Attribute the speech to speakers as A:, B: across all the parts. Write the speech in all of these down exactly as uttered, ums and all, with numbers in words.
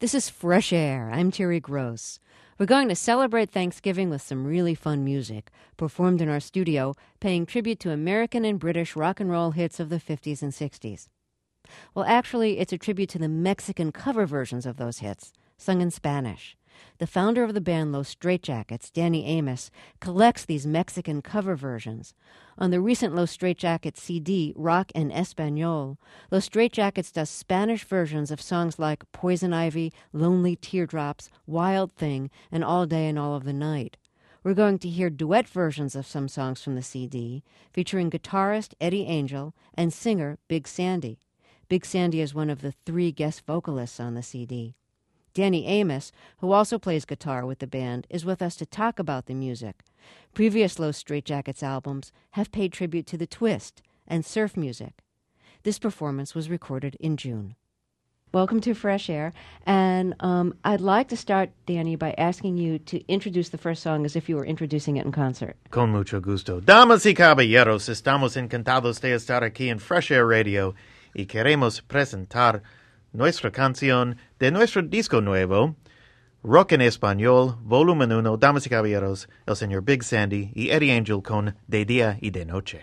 A: This is Fresh Air. I'm Terry Gross. We're going to celebrate Thanksgiving with some really fun music, performed in our studio, paying tribute to American and British rock and roll hits of the fifties and sixties. Well, actually, it's a tribute to the Mexican cover versions of those hits, sung in Spanish. The founder of the band Los Straitjackets, Danny Amos, collects these Mexican cover versions. On the recent Los Straitjackets C D, Rock en Español, Los Straitjackets does Spanish versions of songs like Poison Ivy, Lonely Teardrops, Wild Thing, and All Day and All of the Night. We're going to hear duet versions of some songs from the C D, featuring guitarist Eddie Angel and singer Big Sandy. Big Sandy is one of the three guest vocalists on the C D. Danny Amos, who also plays guitar with the band, is with us to talk about the music. Previous Los Straitjackets albums have paid tribute to the twist and surf music. This performance was recorded in June. Welcome to Fresh Air, and um, I'd like to start, Danny, by asking you to introduce the first song as if you were introducing it in concert.
B: Con mucho gusto. Damas y caballeros, estamos encantados de estar aquí en Fresh Air Radio y queremos presentar nuestra canción de nuestro disco nuevo, Rock en Español, volumen uno, damas y caballeros, el señor Big Sandy y Eddie Angel con De Día y de Noche.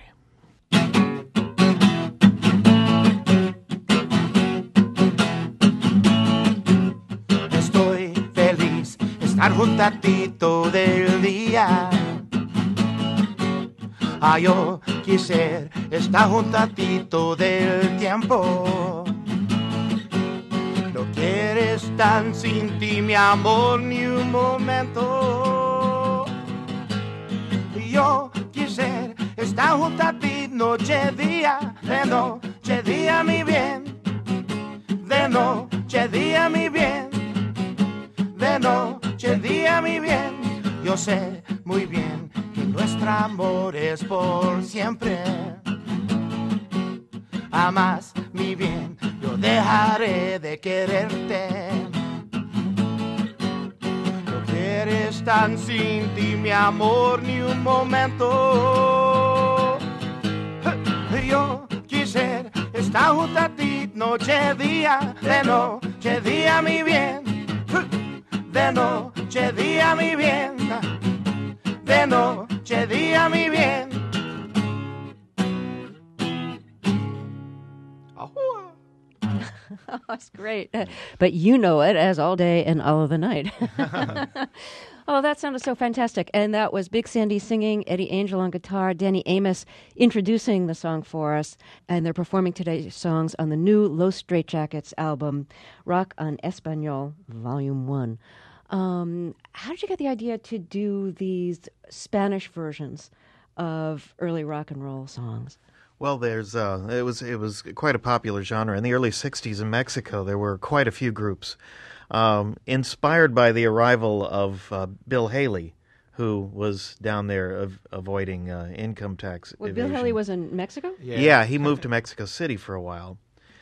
C: Estoy feliz estar junto a ti todo el día. Ah, yo quisiera estar junto a ti todo el tiempo. Quieres tan sin ti, mi amor, ni un momento. Yo quisiera estar junto a ti noche, día, de noche, día, mi bien. De noche, día, mi bien. De noche, día, mi bien. Yo sé muy bien que nuestro amor es por siempre. Amas mi bien, yo dejaré de quererte. No quieres tan sin ti, mi amor, ni un momento. Yo quisiera estar junto a ti noche, día, de noche, día, mi bien. De noche, día, mi bien. De noche, día, mi bien.
A: Oh, that's great. But you know it as All Day and All of the Night. Oh, that sounded so fantastic. And that was Big Sandy singing, Eddie Angel on guitar, Danny Amos introducing the song for us. And they're performing today's songs on the new Los Straitjackets album, Rock en Español, Volume one. Um, how did you get the idea to do these Spanish versions of early rock and roll songs?
B: Well, there's uh, it was it was quite a popular genre in the early sixties in Mexico. There were quite a few groups, um, inspired by the arrival of uh, Bill Haley, who was down there av- avoiding uh, income tax
A: Well,
B: evasion.
A: Bill Haley was in Mexico?
B: Yeah, yeah he moved to Mexico City for a while,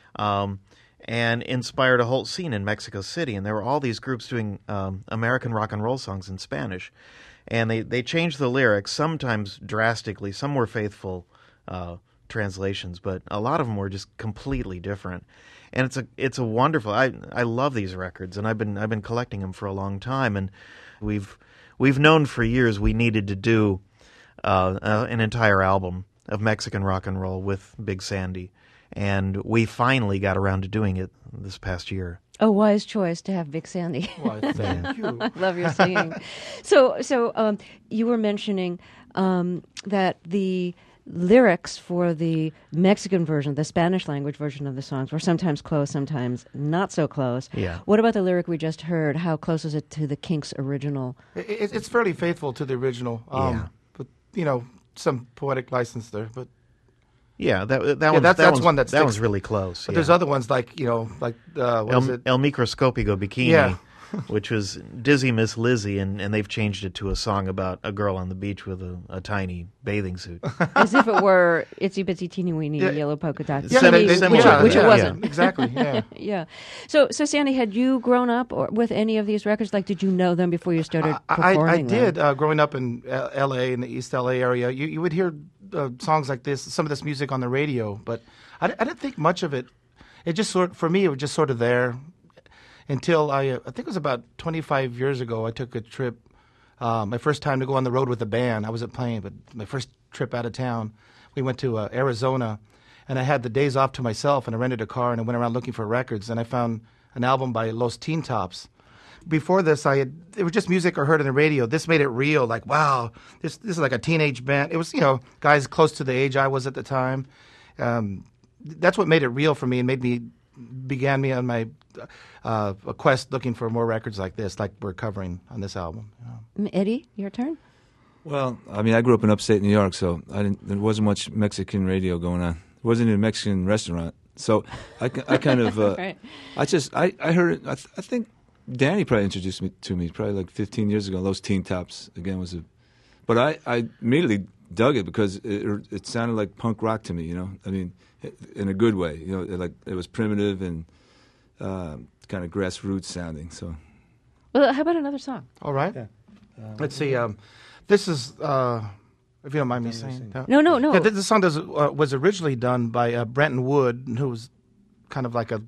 B: um, and inspired a whole scene in Mexico City. And there were all these groups doing um, American rock and roll songs in Spanish, and they they changed the lyrics sometimes drastically. Some were faithful Uh, translations, but a lot of them were just completely different. And it's a it's a wonderful. I I love these records, and I've been I've been collecting them for a long time. And we've we've known for years we needed to do uh, uh, an entire album of Mexican rock and roll with Big Sandy, and we finally got around to doing it this past year.
A: A wise choice to have Big Sandy.
C: Well, thank you.
A: I love your singing. so so um, you were mentioning um, that the lyrics for the Mexican version, the Spanish language version of the songs, were sometimes close, sometimes not so close.
B: Yeah.
A: What about the lyric we just heard? How close is it to the Kinks' original?
C: It, it's fairly faithful to the original. Um,
B: Yeah.
C: But, you know, some poetic license there. But
B: Yeah, that that
C: Yeah,
B: one's,
C: that's-
B: that
C: that's
B: one's,
C: one that
B: that
C: sticks.
B: one's really close.
C: but
B: yeah.
C: there's other ones like, you know, like, uh, what is
B: El,
C: it?
B: El Microscopico Bikini,
C: Yeah.
B: which was Dizzy Miss Lizzy, and, and they've changed it to a song about a girl on the beach with a, a tiny bathing suit.
A: As if it were Itsy Bitsy Teeny Weeny
C: Yeah.
A: Yellow Polka Dot.
B: Yeah,
A: City,
B: they- they-
A: which,
B: similar
A: it-
B: to
A: which
B: that,
A: it
B: yeah.
A: wasn't.
C: Exactly, yeah.
A: Yeah. So, so Sandy, had you grown up or, with any of these records? Like, did you know them before you started
C: I, I,
A: performing
C: I
A: them?
C: did. Uh, growing up in L A, in the East L A area, you, you would hear uh, songs like this, some of this music on the radio, but I, I didn't think much of it. It just sort, for me, it was just sort of there. until I, uh, I think it was about twenty-five years ago, I took a trip, uh, my first time to go on the road with a band. I wasn't playing, but my first trip out of town. We went to uh, Arizona, and I had the days off to myself, and I rented a car, and I went around looking for records, and I found an album by Los Teen Tops. Before this, I had it was just music I heard on the radio. This made it real, like, wow, this this is like a teenage band. It was, you know, guys close to the age I was at the time. Um, that's what made it real for me and made me, began me on my uh, a quest looking for more records like this, like we're covering on this album. You know.
A: Eddie, your turn.
D: Well, I mean, I grew up in upstate New York, so I didn't, there wasn't much Mexican radio going on. There wasn't even a Mexican restaurant. So I, I kind of, uh,
A: Right.
D: I just, I, I heard it, I, th- I think Danny probably introduced me to me probably like fifteen years ago. Those Teen Tops, again, was a, but I, I immediately dug it because it, it sounded like punk rock to me, you know? I mean, in a good way, you know, like it was primitive and uh, kind of grassroots sounding, so.
A: Well, how about another song?
C: All right.
D: Yeah.
C: Let's see. Um, this is, uh, if you don't mind me saying. Uh,
A: No, no, no.
C: Yeah, th- this song does, uh, was originally done by uh, Brenton Wood, who was kind of like a,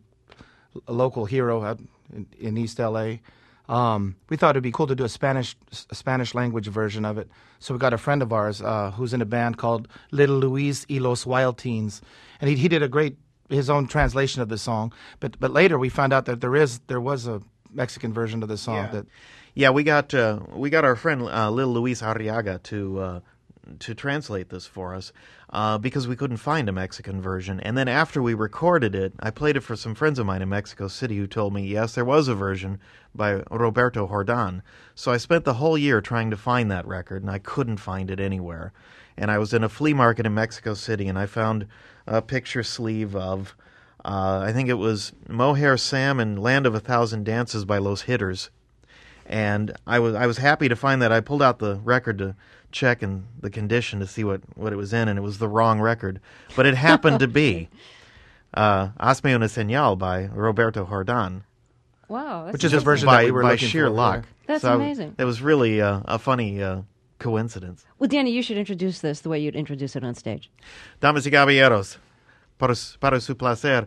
C: a local hero out in, in East L A. Um, we thought it'd be cool to do a Spanish a Spanish language version of it. So we got a friend of ours uh, who's in a band called Little Luis y los Wild Teens, and he he did a great his own translation of the song. But but later we found out that there is there was a Mexican version of the song
B: Yeah.
C: that.
B: Yeah, we got uh, we got our friend uh, Lil Luis Arriaga to uh, to translate this for us uh, because we couldn't find a Mexican version. And then after we recorded it, I played it for some friends of mine in Mexico City who told me, yes, there was a version by Roberto Jordan. So I spent the whole year trying to find that record, and I couldn't find it anywhere. And I was in a flea market in Mexico City, and I found a picture sleeve of, uh, I think it was Mohair Sam and Land of a Thousand Dances by Los Hitters. And I was I was happy to find that. I pulled out the record to check in the condition to see what, what it was in, and it was the wrong record. But it happened to be uh, Hazme una Señal by Roberto Jordan.
A: Wow. That's
C: Which is the
A: amazing.
C: version
B: by,
C: that we were
B: by
C: looking
B: sheer
C: for.
B: luck.
A: That's
B: So I-
A: amazing.
B: It was really uh, a funny uh, coincidence.
A: Well, Danny, you should introduce this the way you'd introduce it on stage.
B: Damas y caballeros, para, su- para su placer,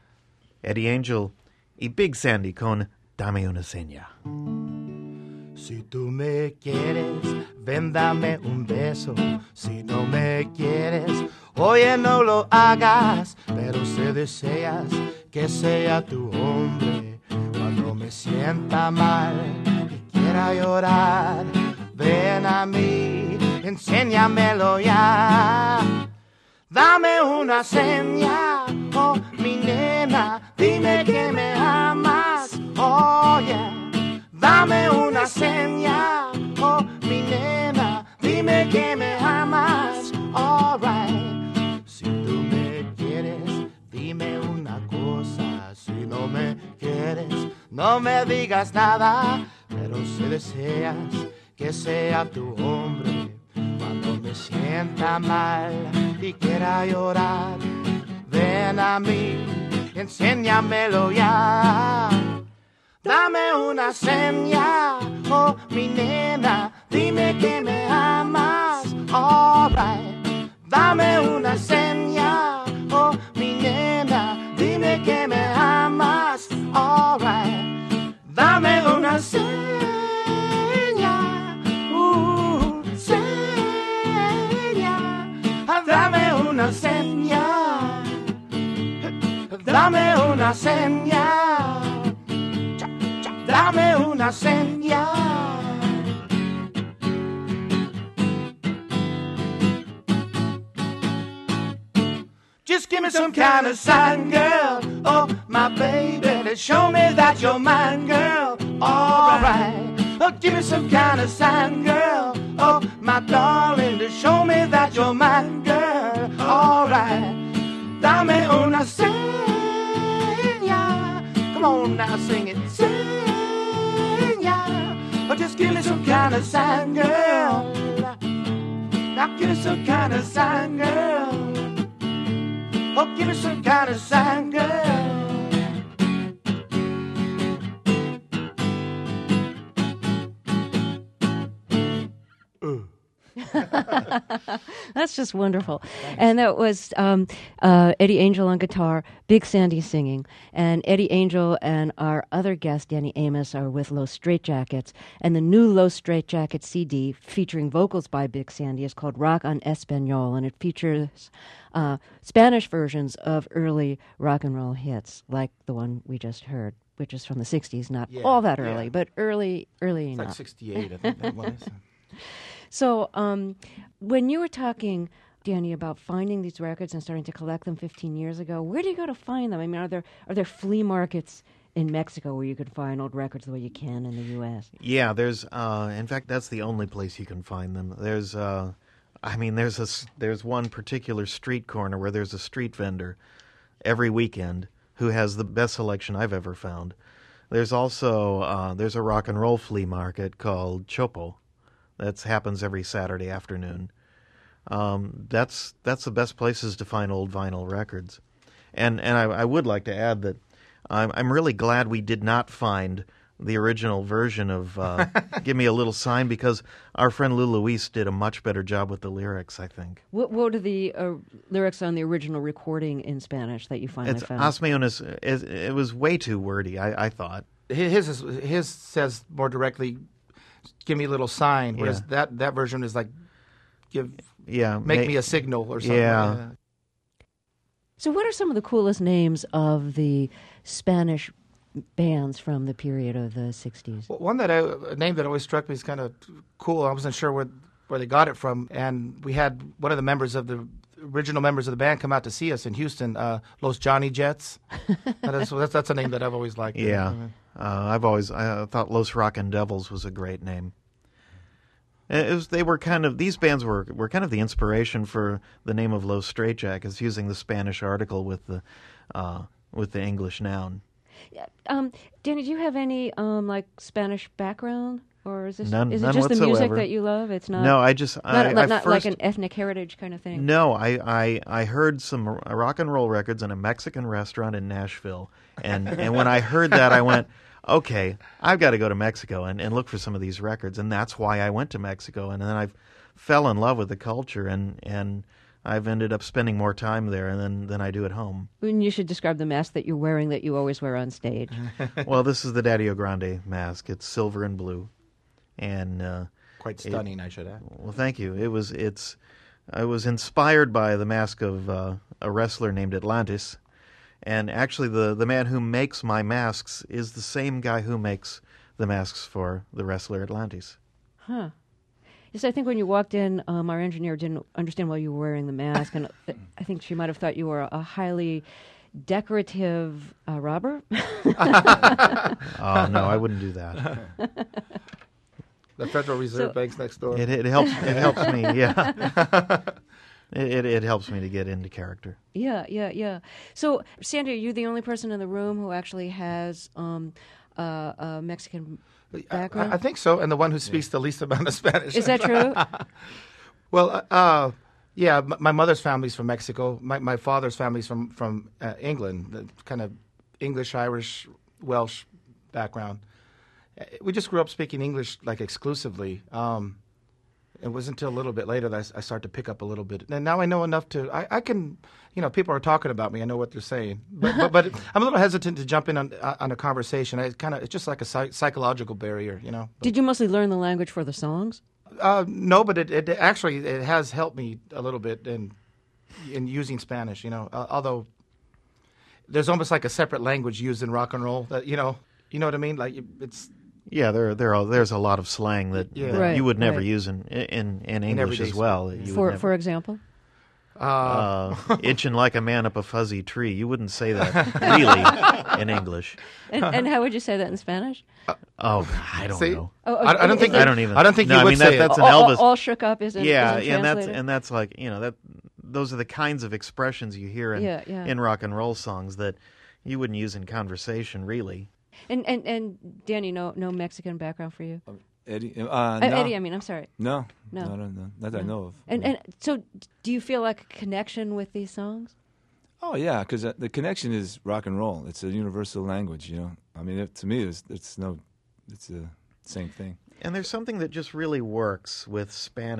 B: Eddie Angel y Big Sandy con Dame una Seña.
C: Si tú me quieres, ven dame un beso. Si no me quieres, oye no lo hagas. Pero si deseas que sea tu hombre, cuando me sienta mal y quiera llorar, ven a mí, enséñamelo ya. Dame una seña, oh mi nena, dime que me amas, oh yeah. Dame una seña, oh mi nena, dime que me amas, alright. Si tú me quieres, dime una cosa. Si no me quieres, no me digas nada. Pero si deseas que sea tu hombre, cuando me sienta mal y quiera llorar, ven a mí, enséñamelo ya. Dame una seña, oh mi nena, dime que me amas, alright. Dame una seña, oh mi nena, dime que me amas, alright. Dame una seña, uh, seña. Dame una seña, dame una seña. Dame una señal. Just give me some kind of sign, girl. Oh, my baby, to show me that you're mine, girl. All right. Oh, give me some kind of sign, girl. Oh, my darling, to show me that you're mine, girl. All right. Dame una señal. Come on now, sing it. Señal. Oh, just give me some kind of sign, girl. Now give me some kind of sign, girl. Oh, give me some kind of sign, girl. Uh.
A: That's just wonderful. And that was um, uh, Eddie Angel on guitar, Big Sandy singing. And Eddie Angel and our other guest, Danny Amos, are with Los Straitjackets. And the new Los Straitjackets C D featuring vocals by Big Sandy is called Rock en Español. And it features uh, Spanish versions of early rock and roll hits, like the one we just heard, which is from the sixties, not
E: Yeah,
A: all that early,
E: yeah.
A: but early, early
E: It's
A: enough.
E: like sixty-eight, I think that was.
A: So, um, when you were talking, Danny, about finding these records and starting to collect them fifteen years ago, where do you go to find them? I mean, are there are there flea markets in Mexico where you can find old records the way you can in the U S?
B: Yeah, there's. Uh, in fact, that's the only place you can find them. There's. Uh, I mean, there's a s- there's one particular street corner where there's a street vendor every weekend who has the best selection I've ever found. There's also uh, there's a rock and roll flea market called Chopo. That happens every Saturday afternoon. Um, that's that's the best places to find old vinyl records. And and I, I would like to add that I'm I'm really glad we did not find the original version of uh, "Give Me a Little Sign" because our friend Lou Luis did a much better job with the lyrics, I think.
A: What, what are the uh, lyrics on the original recording in Spanish that you finally
B: It's
A: found?
B: Hazme unas, it, it was way too wordy, I, I thought.
E: His is, his says more directly, "Give me a little sign," whereas
B: Yeah.
E: that, that version is like, "Give
B: Yeah,
E: make
B: ma-
E: me a signal" or something.
B: Yeah.
E: like that.
A: So what are some of the coolest names of the Spanish bands from the period of the sixties?
E: Well, one that I, a name that always struck me as kind of cool. I wasn't sure where where they got it from, and we had one of the members of the original members of the band come out to see us in Houston, uh, Los Johnny Jets. That is, that's that's a name that I've always liked.
B: Yeah, uh, I've always I thought Los Rockin' Devils was a great name. It was, they were kind of these bands were were kind of the inspiration for the name of Los Straitjackets, using the Spanish article with the uh, with the English noun.
A: Um, Danny, do you have any um, like Spanish background, or is this
B: None-
A: is it
B: none
A: just the music
B: whatsoever.
A: that you love? It's not.
B: No, I just
A: not,
B: I,
A: not,
B: I
A: not
B: first,
A: like an ethnic heritage kind of thing.
B: No, I, I I heard some r- rock and roll records in a Mexican restaurant in Nashville, and and when I heard that, I went, okay, I've got to go to Mexico and, and look for some of these records, and that's why I went to Mexico, and then I fell in love with the culture, and and I've ended up spending more time there than than I do at home.
A: And you should describe the mask that you're wearing that you always wear on stage.
B: Well, this is the Daddy O Grande mask. It's silver and blue, and uh,
E: Quite stunning, I should add.
B: well, thank you. It was it's I was inspired by the mask of uh, a wrestler named Atlantis, and actually the the man who makes my masks is the same guy who makes the masks for the wrestler Atlantis.
A: Huh. Yes, I think when you walked in, um, our engineer didn't understand why you were wearing the mask, and uh, I think she might have thought you were a highly decorative uh, robber.
B: Oh no, I wouldn't do that.
E: The Federal Reserve
A: So-
E: Bank's next door.
B: It it helps it helps me. Yeah, it, it it helps me to get into character.
A: Yeah, yeah, yeah. So, Sandy, are you the only person in the room who actually has um, uh, a Mexican background?
E: I, I think so, and the one who speaks the least amount of Spanish.
A: Is that true?
E: Well, uh, uh, yeah, m- my mother's family's from Mexico. My my father's family's from from uh, England, the kind of English, Irish, Welsh background. Uh, We just grew up speaking English like exclusively. Um, it wasn't until a little bit later that I, s- I started to pick up a little bit, and now I know enough to. I, I can, you know, people are talking about me. I know what they're saying, but but, but I'm a little hesitant to jump in on uh, on a conversation. I kind of it's just like a psych- psychological barrier, you know.
A: Did you mostly learn the language for the songs?
E: Uh, no, but it, it actually it has helped me a little bit in in using Spanish. You know, uh, although there's almost like a separate language used in rock and roll. That you know, you know what I mean? Like it's
B: Yeah, there there are, there's a lot of slang that,
E: Yeah.
B: that
A: Right,
B: you would never
A: right.
B: use in in, in English
E: everyday
B: as well. You would
A: For
B: never-
A: for example?
E: uh,
B: uh, itching like a man up a fuzzy tree. You wouldn't say that really in English.
A: And, and how would you say that in Spanish?
B: Oh, I don't
E: See?
B: know.
A: Oh,
E: I, I don't
A: is
E: think
A: it-
B: I don't even.
E: I don't think
B: no,
E: you
B: I
E: would
B: mean,
E: say
B: that,
E: it.
B: that's an
A: all, all-
B: Elvis.
A: all shook up isn't
B: yeah,
A: isn't
B: and that's
A: translated?
B: and that's like you know that those are the kinds of expressions you hear in
A: Yeah, yeah.
B: in rock and roll songs that you wouldn't use in conversation really.
A: And and and Danny, no no Mexican background for you.
D: Eddie, uh,
A: Uh,
D: no.
A: Eddie, I mean, I'm sorry.
D: no,
A: No.
D: no, no, no, not that I know of.
A: And and so, do you feel like a connection with these songs?
D: Oh yeah, because uh, the connection is rock and roll. It's a universal language, you know. I mean, it, to me, it's, it's no, it's the same thing.
B: And there's something that just really works with Spanish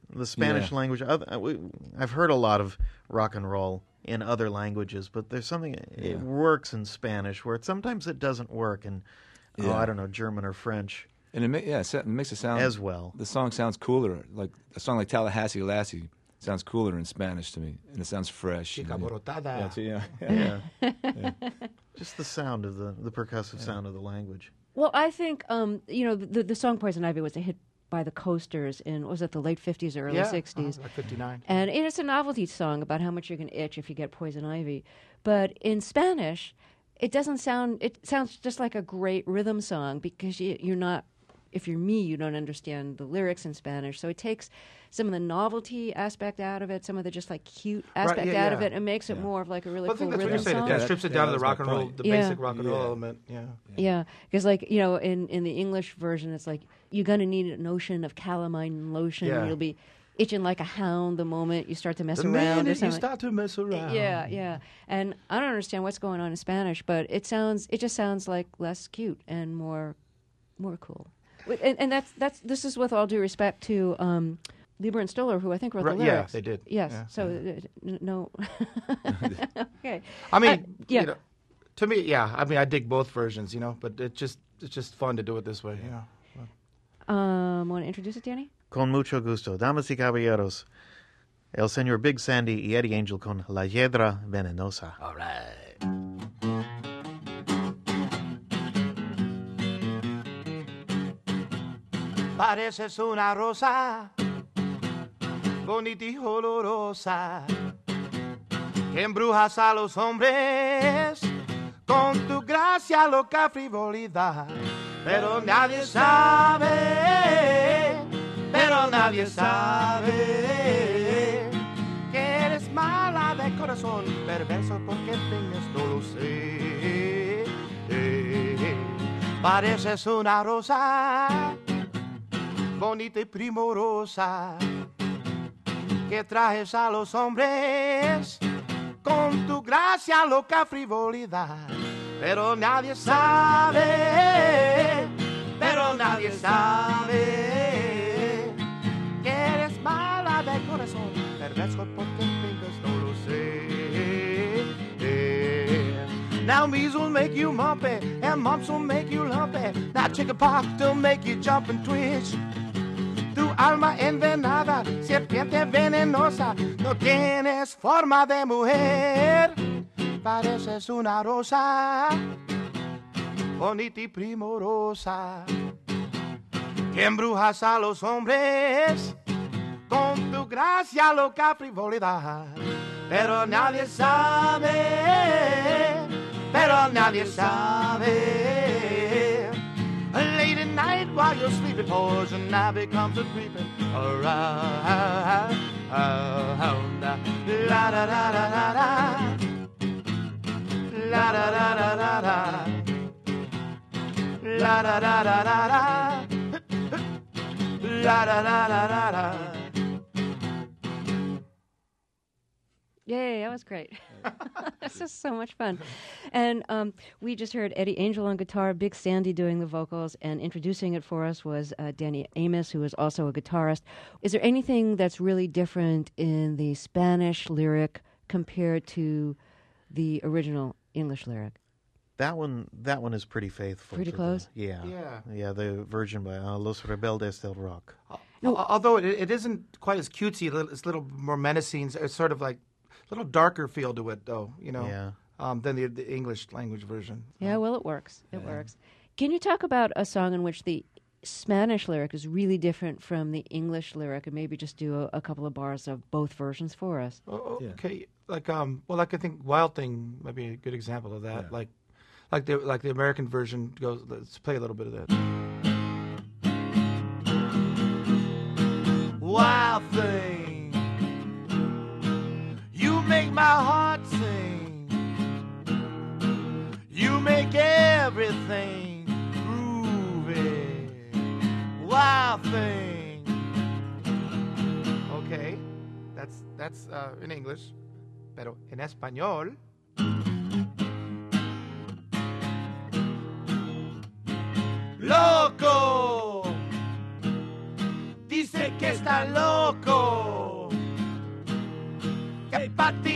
B: the Spanish
D: Yeah.
B: language. Other, we, I've heard a lot of rock and roll in other languages, but there's something
D: Yeah.
B: it works in Spanish where it, sometimes it doesn't work in oh
D: Yeah.
B: I don't know, German or French
D: And it, ma- yeah, it sa- it makes it sound
B: as well.
D: The song sounds cooler. Like a song like Tallahassee Lassie sounds cooler in Spanish to me, and it sounds fresh.
E: Chica
D: and-
E: Borotada.
D: yeah, too, yeah, yeah.
B: Yeah, just the sound of the the percussive sound of the language.
A: Well, I think um, you know the the song "Poison Ivy" was a hit by the Coasters in was it the late fifties or early
E: Yeah,
A: sixties,
E: uh, like fifty-nine.
A: and it's a novelty song about how much you're going to itch if you get poison ivy. But in Spanish, it doesn't sound. It sounds just like a great rhythm song because you, you're not. If you're me, you don't understand the lyrics in Spanish. So it takes some of the novelty aspect out of it, some of the just like cute aspect
E: yeah,
A: out of
E: yeah.
A: it, and makes it more of like a really
E: Well, I
A: cool
E: think that's what
A: rhythm
E: you're saying.
A: song.
E: It kind
D: Yeah,
E: of strips it
D: that-
E: down
D: yeah,
E: to the
D: that's my
E: rock and roll,
D: point.
E: the
A: Yeah.
E: basic rock and roll
D: Yeah.
E: element. Yeah.
A: Yeah, because like you know, in, in the English version, it's like you're gonna need a notion of calamine lotion.
E: Yeah.
A: You'll be itching like a hound the moment you start to mess
E: The
A: around. or
E: minute you
A: something.
E: start to mess around.
A: Yeah, yeah. And I don't understand what's going on in Spanish, but it sounds it just sounds like less cute and more more cool. Wi- And, and that's that's this is with all due respect to um, Lieber and Stoller, who I think wrote
E: Right,
A: the
E: yeah,
A: lyrics.
E: they did.
A: Yes.
E: Yeah.
A: So uh, n- no. Okay.
E: I mean,
A: Uh, yeah.
E: you know, to me, yeah. I mean, I dig both versions, you know, but it just it's just fun to do it this way, you know.
A: Um, want to introduce it, Danny?
B: Con mucho gusto, damas y caballeros, el señor Big Sandy y Eddie Angel con La Hiedra Venenosa.
E: All right. Pareces una rosa, bonita y olorosa, que embrujas a los hombres con tu gracia, loca frivolidad. Pero nadie sabe, pero nadie sabe que eres mala de corazón, perverso porque tengas no lo sé. Pareces una rosa, bonita y primorosa, que trajes a los hombres con tu gracia, loca frivolidad. Pero nadie sabe, pero nadie sabe que eres mala de corazón, perverso porque tengas no lo sé. Now measles will make you mumpy, and mumps will make you lumpy. Now chickenpox will make you jump and twitch. Tu alma envenenada, serpiente venenosa, no tienes forma de mujer. Pareces una rosa, bonita y primorosa, que embrujas a los hombres con tu gracia, loca frivolidad. Pero nadie sabe, pero nadie sabe. Late at night while you're sleeping, poison ivy comes a creeping around. La da da da da da. La da da da da da. La da da da da da. La da da da da da.
A: Yay, that was great. This is so much fun. And um, we just heard Eddie Angel on guitar, Big Sandy doing the vocals, and introducing it for us was uh, Danny Amos, who is also a guitarist. Is there anything that's really different in the Spanish lyric compared to the original English lyric?
B: That one, that one is pretty faithful.
A: Pretty
B: to
A: close?
B: The, yeah,
E: Yeah.
B: yeah. The version by uh, Los Rebeldes del Rock.
E: Al- Although it, it isn't quite as cutesy, it's a little more menacing. It's sort of like a little darker feel to it, though, you know,
B: Yeah.
E: um, than the, the English language version.
A: Yeah, well, it works. It works. Can you talk about a song in which the Spanish lyric is really different from the English lyric, and maybe just do a, a couple of bars of both versions for us?
E: Oh, oh,
D: Yeah.
E: okay, like um, well, like I think Wild Thing might be a good example of that.
D: Yeah.
E: Like, like the like the American version goes. Let's play a little bit of that. Wild thing, you make my heart sing. You make everything groovy. Wild thing. Okay, that's that's uh, in English, pero en español. Loco, dice que está loco.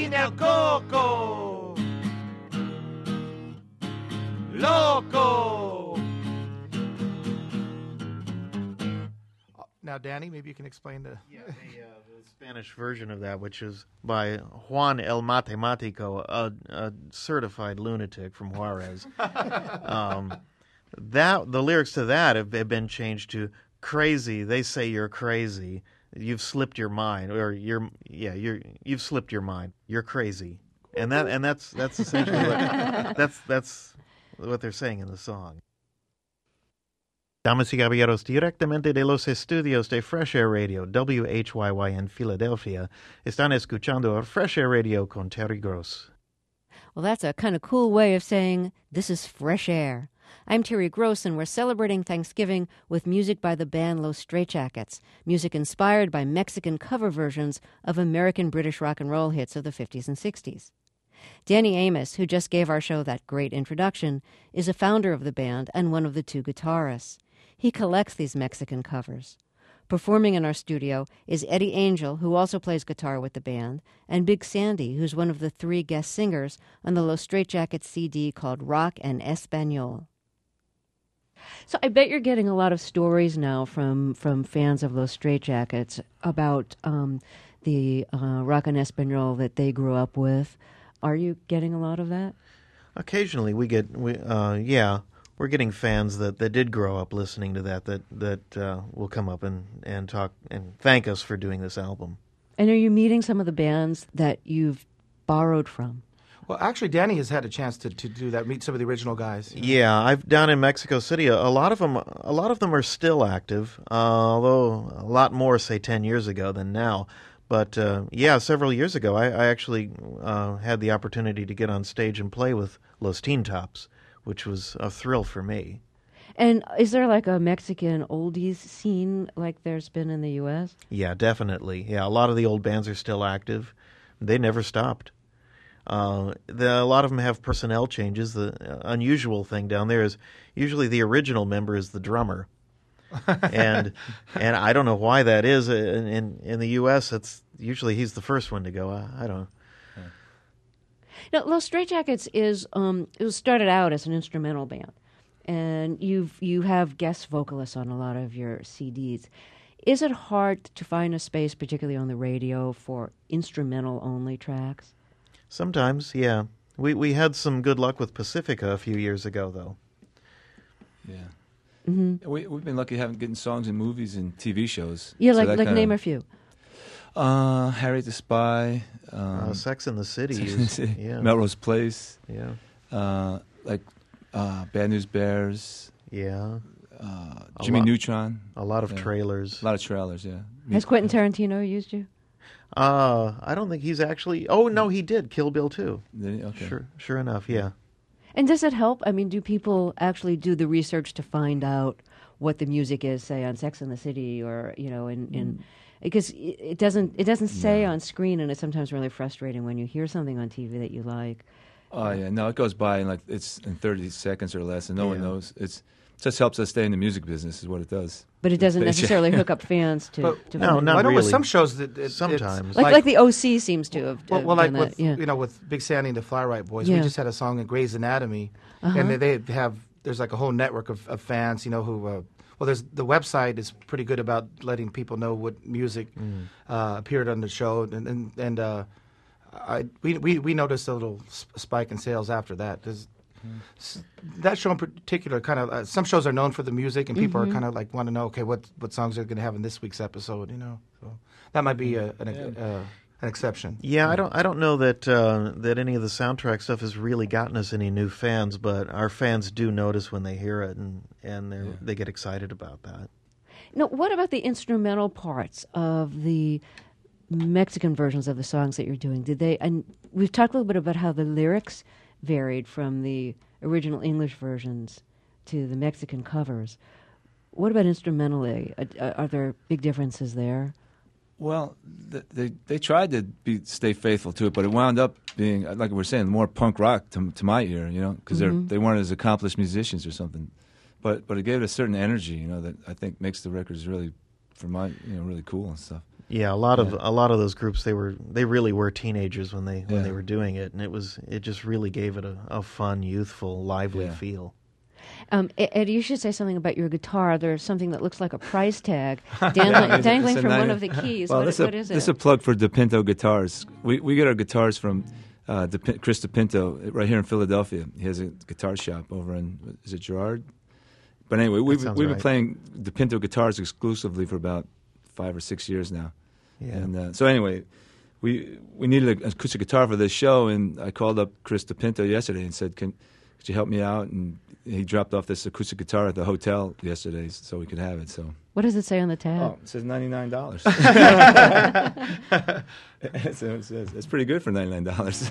C: nel coco. Loco.
E: Now, Danny, maybe you can explain the.
B: Yeah, the, uh, the Spanish version of that, which is by Juan el Matemático, a, a certified lunatic from Juarez. um, that the lyrics to that have, have been changed to "crazy." They say you're crazy. You've slipped your mind, or you're yeah, you're you've slipped your mind. You're crazy, and that and that's that's essentially what, that's that's what they're saying in the song. Damas y caballeros, directamente de los estudios de Fresh Air Radio, W H Y Y en Filadelfia, están escuchando Fresh Air Radio con Terry Gross.
A: Well, that's a kind of cool way of saying this is fresh air. I'm Terry Gross, and we're celebrating Thanksgiving with music by the band Los Straitjackets, music inspired by Mexican cover versions of American British rock and roll hits of the fifties and sixties. Danny Amos, who just gave our show that great introduction, is a founder of the band and one of the two guitarists. He collects these Mexican covers. Performing in our studio is Eddie Angel, who also plays guitar with the band, and Big Sandy, who's one of the three guest singers on the Los Straitjackets C D called Rock en Español. So I bet you're getting a lot of stories now from, from fans of Los Straitjackets about um, the uh, Rock en Español that they grew up with. Are you getting a lot of that?
B: Occasionally, we get we uh, yeah. We're getting fans that, that did grow up listening to that that that uh, will come up and, and talk and thank us for doing this album.
A: And are you meeting some of the bands that you've borrowed from?
E: Well, actually, Danny has had a chance to, to do that. Meet some of the original guys. You know?
B: Yeah, I've down in Mexico City. A, a lot of them, a lot of them are still active, uh, although a lot more, say, ten years ago than now. But uh, yeah, several years ago, I, I actually uh, had the opportunity to get on stage and play with Los Teen Tops, which was a thrill for me.
A: And is there like a Mexican oldies scene like there's been in the U S?
B: Yeah, definitely. Yeah, a lot of the old bands are still active. They never stopped. Uh, the, a lot of them have personnel changes. The uh, unusual thing down there is usually the original member is the drummer. and and I don't know why that is. In, in, in the U S, it's usually he's the first one to go. I, I don't know.
A: Now, Los Straitjackets is um, it was started out as an instrumental band, and you've you have guest vocalists on a lot of your C Ds. Is it hard to find a space, particularly on the radio, for instrumental-only tracks?
B: Sometimes, yeah. We we had some good luck with Pacifica a few years ago, though.
D: Yeah.
A: Mm-hmm.
D: We, we've been lucky having getting songs in movies and T V shows.
A: Yeah,
D: So
A: like
D: that
A: like
D: kinda-
A: name a few.
D: Uh, Harriet the Spy. Um,
B: Uh, Sex in the City.
D: Sex in the
B: is-
D: City,
B: yeah,
D: Melrose Place.
B: yeah,
D: Uh, like uh, Bad News Bears.
B: yeah.
D: Uh,
B: A
D: Jimmy
B: lot.
D: Neutron.
B: A lot of
D: Yeah.
B: trailers.
D: A lot of trailers. Yeah.
A: Has Quentin Tarantino used you?
B: Uh, I don't think he's actually. Oh no, he did Kill Bill too.
D: Did he? Okay.
B: Sure, sure enough, yeah.
A: And does it help? I mean, do people actually do the research to find out what the music is, say, on Sex and the City, or you know, in, in because it it doesn't it doesn't say on screen, and it's sometimes really frustrating when you hear something on T V that you like.
D: Oh yeah, no, it goes by in like it's in thirty seconds or less, and no one
B: Yeah.
D: knows. It's it just helps us stay in the music business, is what it does.
A: But it doesn't
D: It's-
A: necessarily hook up fans to.
E: But-
A: to
B: No,
A: find
B: not
E: I know with
B: really.
E: some shows that it,
B: Sometimes.
E: it's
A: like like the O C seems to have.
E: Well,
A: have
E: well like
A: done
E: with
A: that, yeah.
E: you know with Big Sandy and the Fly Right Boys,
A: Yeah.
E: we just had a song in Grey's Anatomy,
A: Uh-huh.
E: and they, they have there's like a whole network of, of fans, you know, who uh, well, there's the website is pretty good about letting people know what music uh, appeared on the show, and and, and uh, I we, we we noticed a little sp- spike in sales after that. There's, s- that show in particular, kind of uh, some shows are known for the music, and people are kind of like want to know, okay, what what songs are going to have in this week's episode, you know. So that might be a, an, uh, an exception.
B: Yeah, I don't. I don't know that uh, that any of the soundtrack stuff has really gotten us any new fans, but our fans do notice when they hear it, and and they they get excited about that.
A: Now, what about the instrumental parts of the Mexican versions of the songs that you're doing? Did they? And we've talked a little bit about how the lyrics varied from the original English versions to the Mexican covers. What about instrumentally? Are, are there big differences there?
D: Well, th- they they tried to be stay faithful to it, but it wound up being, like we were saying, more punk rock to to my ear, you know, because
A: Mm-hmm.
D: they they weren't as accomplished musicians or something. But but it gave it a certain energy, you know, that I think makes the records really, for my, you know, really cool and stuff.
B: Yeah, a lot of
D: Yeah.
B: a lot of those groups they were they really were teenagers when they when
D: Yeah.
B: they were doing it, and it was it just really gave it a, a fun, youthful, lively
D: Yeah.
B: feel.
A: Um, E- Eddie, you should say something about your guitar. There's something that looks like a price tag dangling,
D: It's-
A: dangling
D: it's a
A: from one
D: nine-
A: of the keys.
D: Well,
A: what,
D: this,
A: what
D: a,
A: is
D: this is
A: it?
D: a plug for DePinto Guitars. We we get our guitars from uh, De, Chris DePinto right here in Philadelphia. He has a guitar shop over in, is it Girard? But anyway, we've,
B: sounds
D: we've
B: right.
D: been playing DePinto guitars exclusively for about five or six years now.
B: Yeah.
D: And uh, so anyway, we we needed an acoustic guitar for this show, and I called up Chris DePinto yesterday and said, "Can could you help me out?" And he dropped off this acoustic guitar at the hotel yesterday so we could have it. So
A: What does it say on the tab?
D: oh, it says ninety-nine dollars. it's, it's, it's pretty good for ninety-nine dollars.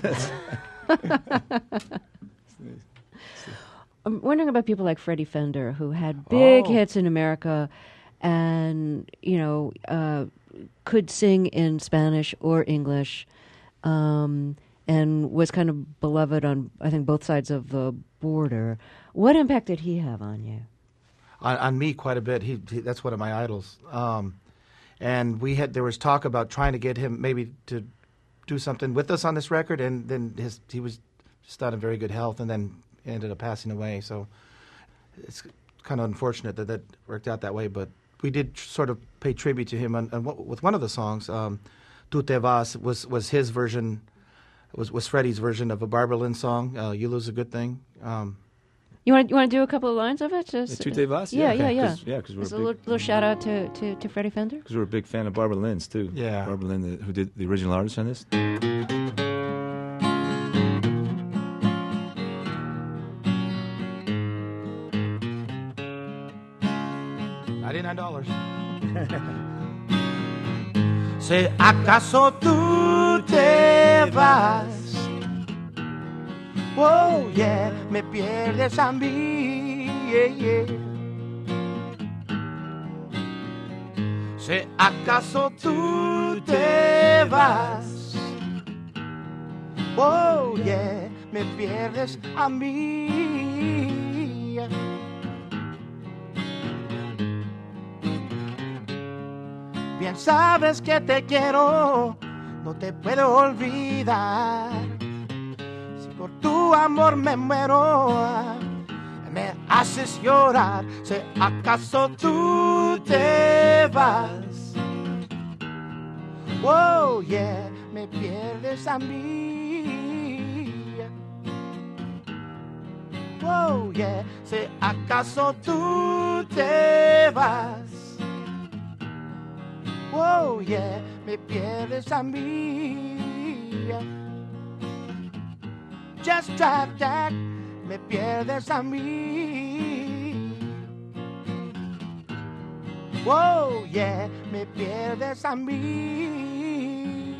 A: I'm wondering about people like Freddie Fender, who had big
D: Oh.
A: hits in America, and you know uh, could sing in Spanish or English, um, and was kind of beloved on I think both sides of the border. What impact did he have on you?
E: on, on me quite a bit. He, he that's one of my idols. Um, and we had there was talk about trying to get him maybe to do something with us on this record, and then his he was just not in very good health, and then ended up passing away. So it's kind of unfortunate that that worked out that way. But we did tr- sort of pay tribute to him on, on what, with one of the songs. Um, "Tu te vas" was was his version. Was was Freddie's version of a Barbara Lynn song. Uh, "You Lose a Good Thing." Um,
A: You want you want to do a couple of lines of it? Just
D: Tute Vas?
A: Yeah, yeah,
D: Okay.
A: yeah.
D: 'Cause- yeah, because we're,
A: Just
D: a
A: a
D: big-
A: little, little shout out to, to, to Freddie Fender.
D: 'cause we're a big fan of Barbara Lynn's, too.
E: Yeah.
D: Barbara Lynn, the, who did the original artist on this.
E: ninety-nine dollars. Si acaso tú te vas, oh yeah, me pierdes a mí, yeah, yeah. Si acaso tú te vas, oh yeah, me pierdes a mí. Bien sabes que te quiero, no te puedo olvidar. Si por tu amor me muero, me haces llorar. Si acaso tú te vas, oh yeah, me pierdes a mí. Oh yeah, si acaso tú te vas, oh yeah, me pierdes a mí. Just drive that, me pierdes a mí. Oh yeah, me pierdes a mí.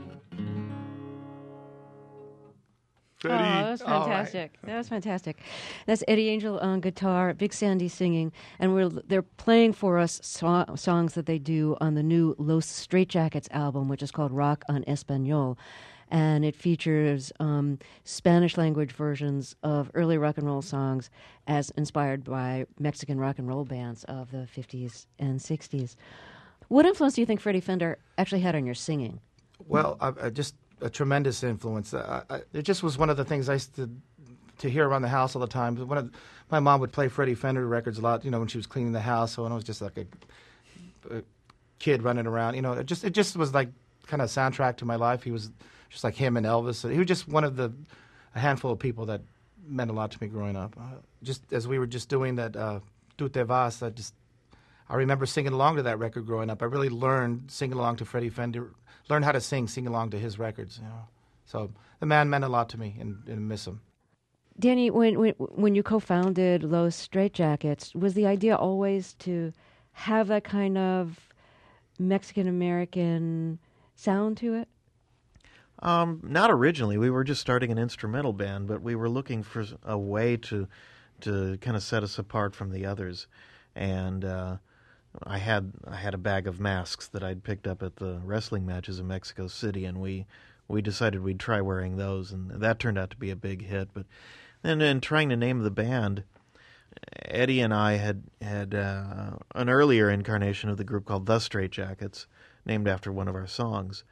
A: Oh, that was fantastic. That was fantastic. That's Eddie Angel on guitar, Big Sandy singing, and we're they're playing for us so- songs that they do on the new Los Straitjackets album, which is called Rock en Español, and it features um, Spanish language versions of early rock and roll songs as inspired by Mexican rock and roll bands of the fifties and sixties. What influence do you think Freddie Fender actually had on your singing?
E: Well, I, I just a tremendous influence. I, I, it just was one of the things I used to to hear around the house all the time. One of, my mom would play Freddie Fender records a lot, you know, when she was cleaning the house. So when I was just like a, a kid running around, you know, it just it just was like kind of soundtrack to my life. He was just like him and Elvis. He was just one of the a handful of people that meant a lot to me growing up. Uh, just as we were just doing that uh, Tu te vas, I just I remember singing along to that record growing up. I really learned singing along to Freddie Fender, learned how to sing, sing along to his records. You know, so the man meant a lot to me, and, and I miss him.
A: Danny, when, when when you co-founded Los Straitjackets, was the idea always to have that kind of Mexican-American sound to it?
B: Um, not originally. We were just starting an instrumental band, but we were looking for a way to to kind of set us apart from the others. And uh, I had I had a bag of masks that I'd picked up at the wrestling matches in Mexico City, and we we decided we'd try wearing those, and that turned out to be a big hit. But then, in trying to name the band, Eddie and I had had uh, an earlier incarnation of the group called the Straitjackets, named after one of our songs.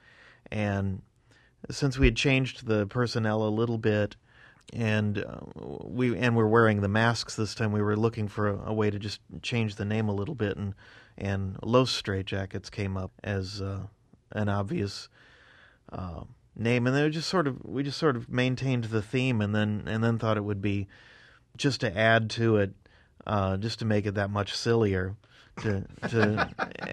B: And since we had changed the personnel a little bit, and uh, we and we're wearing the masks this time, we were looking for a, a way to just change the name a little bit, and and Los Straitjackets came up as uh, an obvious uh, name, and they just sort of we just sort of maintained the theme, and then and then thought it would be just to add to it, uh, just to make it that much sillier, to to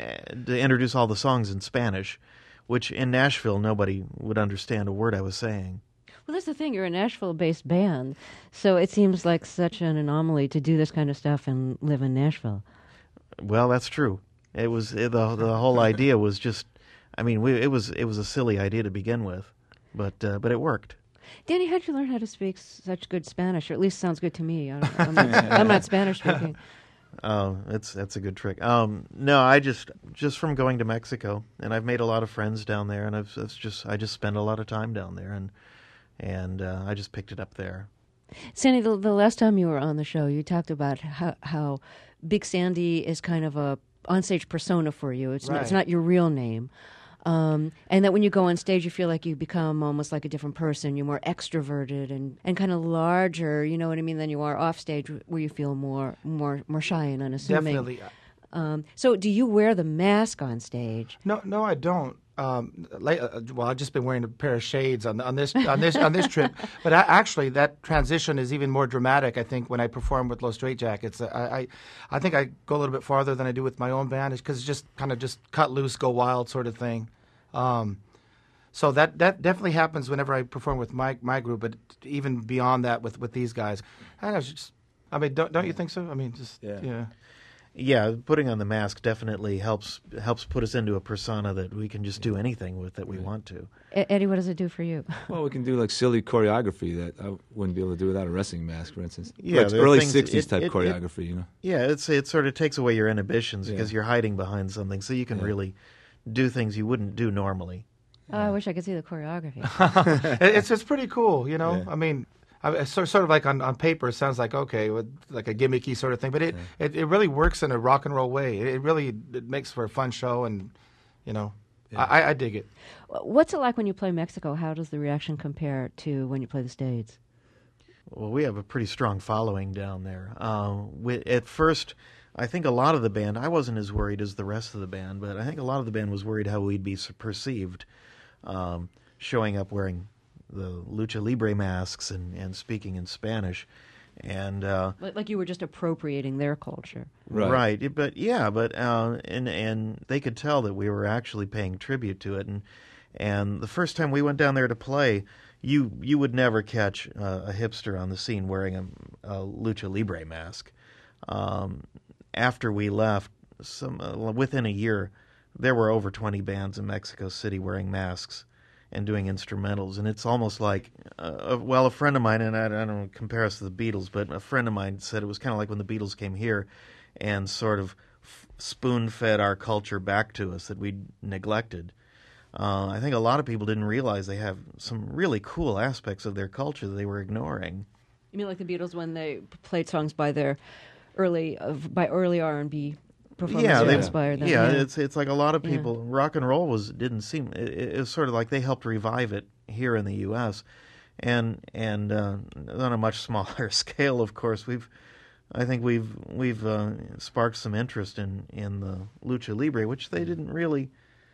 B: to introduce all the songs in Spanish, which in Nashville nobody would understand a word I was saying.
A: Well, that's the thing. You're a Nashville-based band, so it seems like such an anomaly to do this kind of stuff and live in Nashville.
B: Well, that's true. It was it, the the whole idea was just, I mean, we, it was it was a silly idea to begin with, but uh, but it worked.
A: Danny, how'd you learn how to speak such good Spanish? Or at least sounds good to me. I don't, I'm, not, I'm not Spanish speaking.
B: Oh, that's that's a good trick. Um, no, I just just from going to Mexico, and I've made a lot of friends down there, and I've it's just I just spend a lot of time down there, and. And uh, I just picked it up there.
A: Sandy, the, the last time you were on the show, you talked about how, how Big Sandy is kind of a onstage persona for you. It's,
E: right.
A: not, it's not your real name. Um, and that when you go on stage, you feel like you become almost like a different person. You're more extroverted and, and kind of larger, you know what I mean, than you are off stage, where you feel more more more shy and unassuming.
E: Definitely.
A: Um, so do you wear the mask on stage?
E: No, no, I don't. Um, late, uh, well, I've just been wearing a pair of shades on, on this on this on this trip, but I, actually, that transition is even more dramatic. I think when I perform with Los Straitjackets, I, I, I think I go a little bit farther than I do with my own band, because it's just kind of just cut loose, go wild sort of thing. Um, so that that definitely happens whenever I perform with my my group, but even beyond that with, with these guys, I was just, I mean, don't don't you think so? I mean, just
D: Yeah.
E: yeah.
B: Yeah, putting on the mask definitely helps helps put us into a persona that we can just do anything with that we want to.
A: E- Eddie, what does it do for you?
D: Well, we can do like silly choreography that I wouldn't be able to do without a wrestling mask, for instance.
B: Yeah,
D: like
B: there are
D: early
B: things-
D: sixties
B: it-
D: type
B: it- it-
D: choreography, you know.
B: Yeah, it's it sort of takes away your inhibitions
D: Yeah.
B: because you're hiding behind something, so you can
D: Yeah.
B: really do things you wouldn't do normally.
A: Oh, I wish I could see the choreography.
E: It- it's it's pretty cool, you know.
D: Yeah.
E: I mean, I, it's sort sort of like on, on paper, it sounds like okay, with like a gimmicky sort of thing, but it, it, it really works in a rock and roll way. It, it really it makes for a fun show, and you know,
D: Yeah.
E: I, I dig it.
A: What's it like when you play Mexico? How does the reaction compare to when you play the States?
B: Well, we have a pretty strong following down there. Uh, we, at first, I think a lot of the band, I wasn't as worried as the rest of the band, but I think a lot of the band was worried how we'd be s- perceived, um, showing up wearing the lucha libre masks and, and speaking in Spanish. And uh,
A: Like, like you were just appropriating their culture.
D: Right.
B: right, it- but yeah, but uh, and and they could tell that we were actually paying tribute to it. And and the first time we went down there to play, you you would never catch uh, a hipster on the scene wearing a, a lucha libre mask. Um, after we left, some uh, within a year, there were over twenty bands in Mexico City wearing masks and doing instrumentals, and it's almost like, uh, well, a friend of mine, and I, I don't compare us to the Beatles, but a friend of mine said it was kind of like when the Beatles came here and sort of f- spoon-fed our culture back to us that we'd neglected. Uh, I think a lot of people didn't realize they have some really cool aspects of their culture that they were ignoring.
A: You mean like the Beatles when they p- played songs by their early uh, by early R and B performers
B: Yeah,
A: who
B: they
A: inspired them?
B: Yeah, it's it's like a lot of
A: Yeah.
B: people. Rock and roll was didn't seem. It, it was sort of like they helped revive it here in the U S and and uh, on a much smaller scale, of course. We've, I think we've we've uh, sparked some interest in, in the lucha libre, which they didn't really.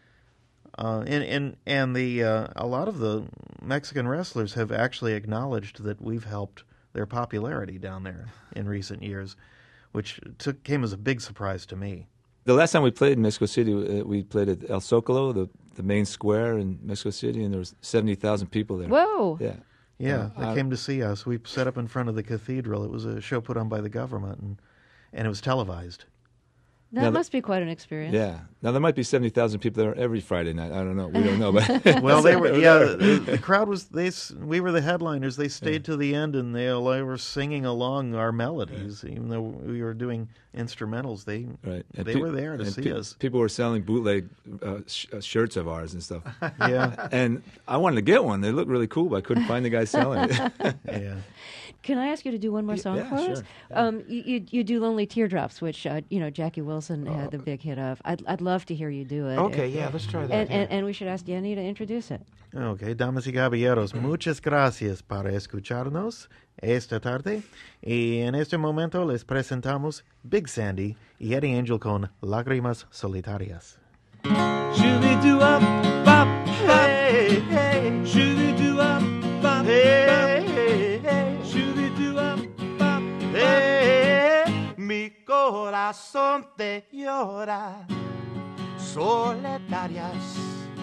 B: Uh, and and and the uh, a lot of the Mexican wrestlers have actually acknowledged that we've helped their popularity down there in recent years, which took came as a big surprise to me.
D: The last time we played in Mexico City, uh, we played at El Zocalo, the, the main square in Mexico City, and there was seventy thousand people there.
A: Whoa!
D: Yeah.
B: Yeah,
D: Uh,
B: they came to see us. We set up in front of the cathedral. It was a show put on by the government, and and it was televised.
A: That
D: Now the-
A: must be quite an experience.
D: Yeah. Now, there might be seventy thousand people there every Friday night. I don't know. We don't know. But
B: Well, they were. Yeah, the, the crowd was. They s- we were the headliners. They stayed to the end, and they, they were singing along our melodies, even though we were doing instrumentals. They
D: Right. And
B: they
D: pe-
B: were there to
D: and
B: see
D: pe-
B: us.
D: People were selling bootleg uh, sh- uh, shirts of ours and stuff.
B: Yeah,
D: And I wanted to get one. They looked really cool, but I couldn't find the guy selling it.
B: yeah.
A: Can I ask you to do one more song
D: yeah,
A: for us?
D: sure.
A: Um, you, you you do "Lonely Teardrops," which uh, you know Jackie Wilson had the big hit of. I'd I'd love to hear you do it.
E: Okay,
A: If-
E: yeah, let's try that.
A: And,
E: yeah.
A: and and we should ask Danny to introduce it.
B: Ok, damas y caballeros, muchas gracias por escucharnos esta tarde. Y en este momento les presentamos Big Sandy y Eddie Angel con Lágrimas Solitarias.
C: Shooby-doo-up, bop, hey, hey. Shooby-doo-up, bop, hey, hey, hey. Shooby-doo-up, bop, hey. Mi corazón te llora, solitarias.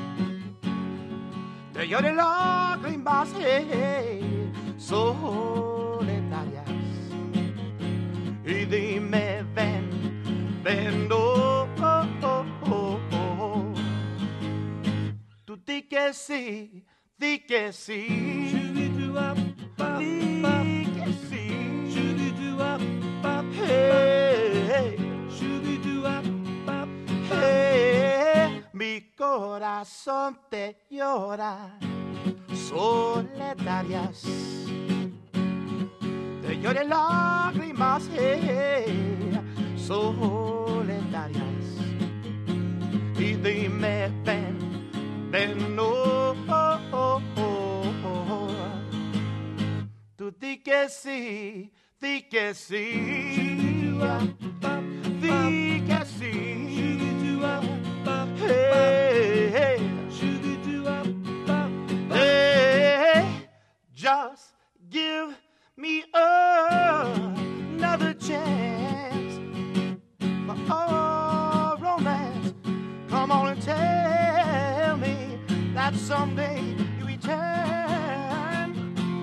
C: Te llore lágrimas, hey, hey, solitarias. Y dime, ven, ven, oh, oh, oh, oh, oh. Tú di que sí, di que sí. Di que sí. Hey, hey. Hey, mi corazón te llora, solitarias. Te llore lágrimas, hey, solitarias. Y dime, ven, ven, oh, oh, oh, oh, oh. Tú di que sí, di que sí. Di que sí. Hey, hey. Hey, just give me another chance for oh, romance. Come on and tell me that someday you return.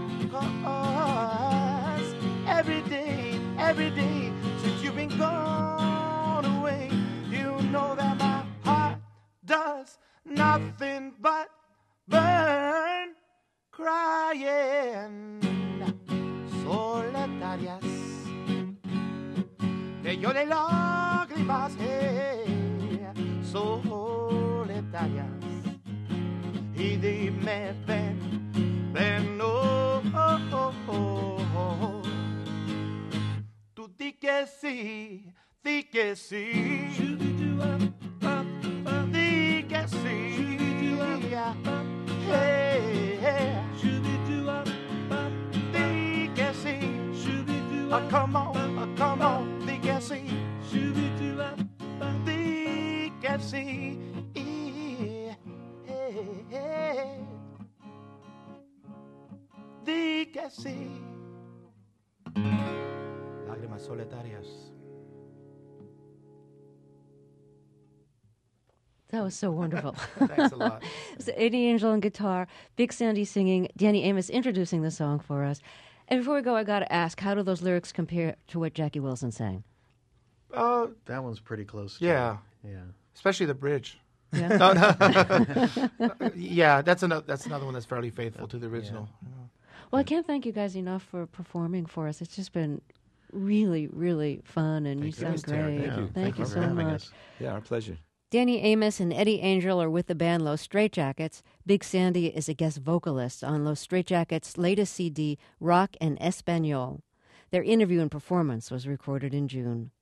C: 'Cause every day, every day since you've been gone away, you know that my heart does nothing but burn, crying. Solitarias, que llore lágrimas, hey, solitarias. Y dime, ven, ven, oh, oh, oh, oh, oh. Tú di que sí, di que sí. Di que sí. Hey, hey. Di que sí. Oh, come on, oh, come on, di que sí. Di que sí. Hey, hey. Di que sí. Lágrimas solitarias.
A: That was so wonderful.
E: Thanks a lot.
A: So Eddie Angel on guitar, Big Sandy singing, Danny Amos introducing the song for us. And before we go, I got to ask, how do those lyrics compare to what Jackie Wilson sang?
E: Uh,
B: That one's pretty close. To
E: yeah,
B: it. Yeah.
E: especially the bridge.
A: Yeah.
E: No, no. Yeah, that's another that's another one that's fairly faithful to the original.
A: Well, I can't thank you guys enough for performing for us. It's just been really, really fun, and you sound great.
B: Yeah,
A: Thank,
B: thank
A: you
B: you for
A: so
B: having
A: much.
B: us.
D: Yeah, our pleasure.
A: Danny Amos and Eddie Angel are with the band Los Straitjackets. Big Sandy is a guest vocalist on Los Straitjackets' latest C D, Rock en Español. Their interview and performance was recorded in June.